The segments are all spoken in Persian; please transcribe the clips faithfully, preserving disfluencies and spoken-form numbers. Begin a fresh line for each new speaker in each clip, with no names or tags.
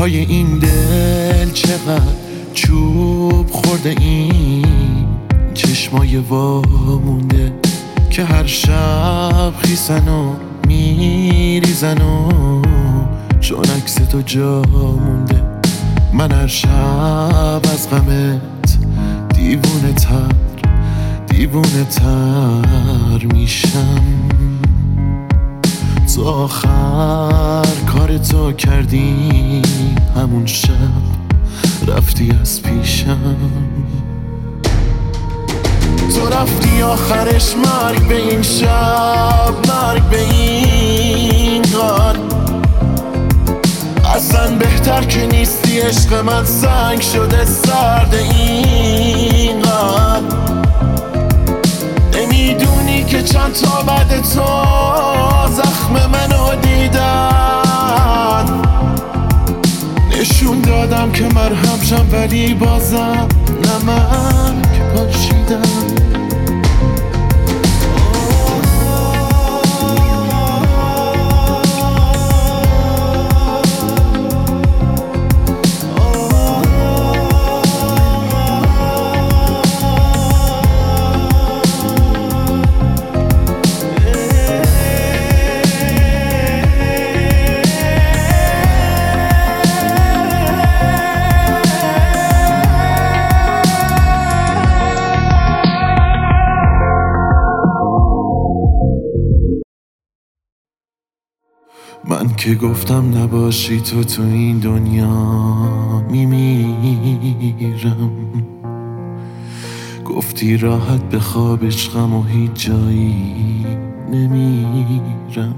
پای این دل چقدر چوب خورده، این چشمای وامونده که هر شب خیسن و میریزن و چون عکس تو جا مونده. من هر شب از غمت دیوونه تر دیوونه تر میشم. تو آخر کار تو کردی همون شب رفتی از پیشم. تو رفتی آخرش مرگ به این شب، مرگ به این غار. اصلا بهتر که نیستی، عشق من سنگ شده سرد این غار. نمیدونی که چند تا بعد تو زخم منو دیدن. نشون دادم که مرهم شم ولی بازم نمک پاشیدم. من که گفتم نباشی تو تو این دنیا میمیرم. گفتی راحت بخواب عشقم و هیچ جایی نمیرم.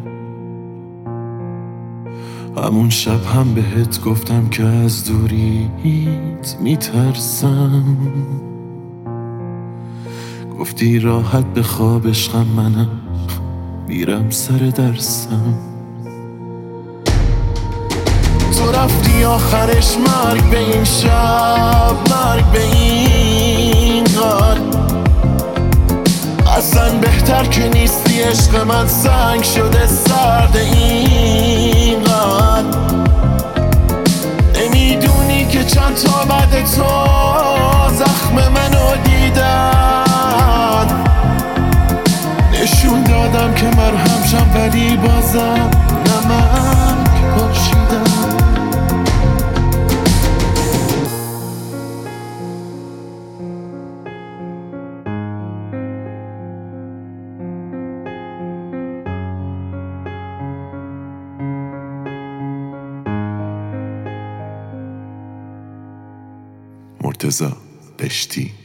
همون شب هم بهت گفتم که از دوریت میترسم. گفتی راحت بخواب عشقم، منم میرم سر درسم. تو رفتی آخرش مرگ به این شب، مرگ به این غار. اصلا بهتر که نیستی، عشق من سنگ شده سرد این غار. نمیدونی که چند تا بعد تو زخم منو دیدن. نشون دادم که مرهم شم ولی بازم نمک پاشیدم. مرتضی بشتی.